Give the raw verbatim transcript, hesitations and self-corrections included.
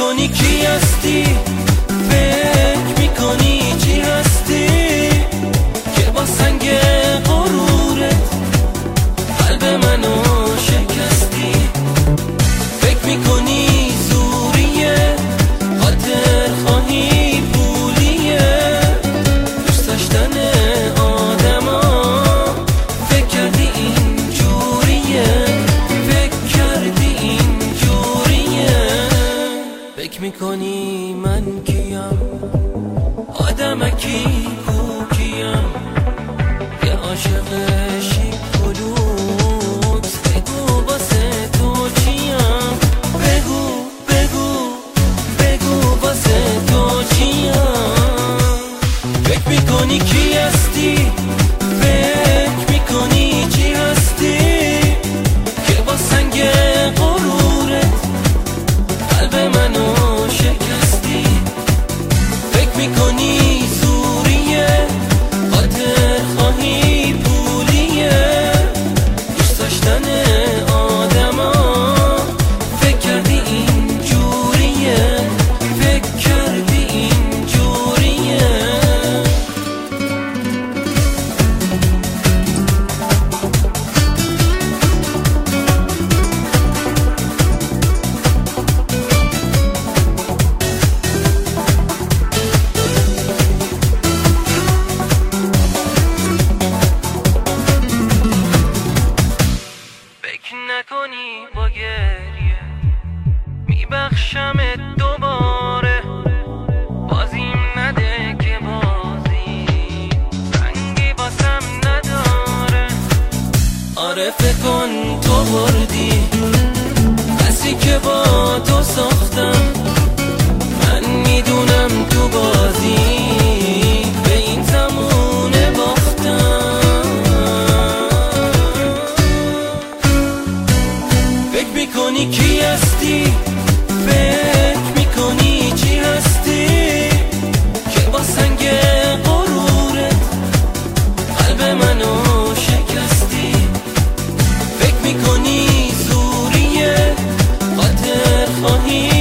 میکنی کی هستی، فکر میکنی چی هستی که با سنگ غرورت قلب منو شکستی. فکر میکنی زوریه، خاطر خواهی پولیه، دوست داشتن آدما فکر کردی این جوریه، فکر کردی این جوریه. فکر میکنی من کیم، آدمکی کوکیم، یه عاشق شیکولوت، بگو واسه تو چیم، بگو بگو بگو واسه تو چیم. فکر میکنی کی هستی، فکر میکنی چی هستی که با سنگ غرورت قلب منو شکستی. فکر میکنی زوریه، خاطر خواهی پولیه، دوست داشتن آدما فکر کردی این جوریه، فکر کردی این جوریه. فکر نکنی با گریه میبخشمت دوباره، بازیم نده که بازی رنگی باسم نداره. آره فکر کن تو بردی بسی که با تو ساختم، من میدونم تو بازی به این زمونه باختم. فکر میکنی کی هستی، فکر میکنی چی هستی که با سنگ غرورت قلب منو شکستی. فکر میکنی زوریه، خاطر خواهی